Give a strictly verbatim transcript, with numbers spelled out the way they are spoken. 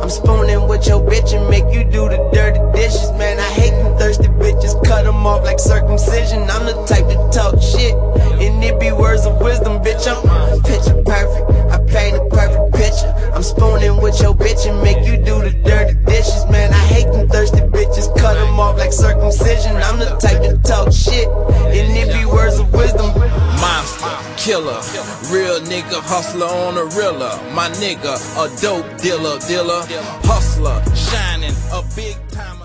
I'm spooning with your bitch and make you do the dirty dishes. Man, I hate them thirsty bitches, cut them off like circumcision. I'm the type to talk shit, and it be words of wisdom, bitch. I'm picture perfect, I paint a perfect picture. I'm spooning with your bitch and make you do the dirty dishes. Man, I hate them thirsty bitches, cut them off like circumcision. I'm the type to talk shit, and it be words of wisdom. Monster, killer, real nigga, hustler on a realer. My nigga, a dope dealer, dealer, hustler, shining, a big time.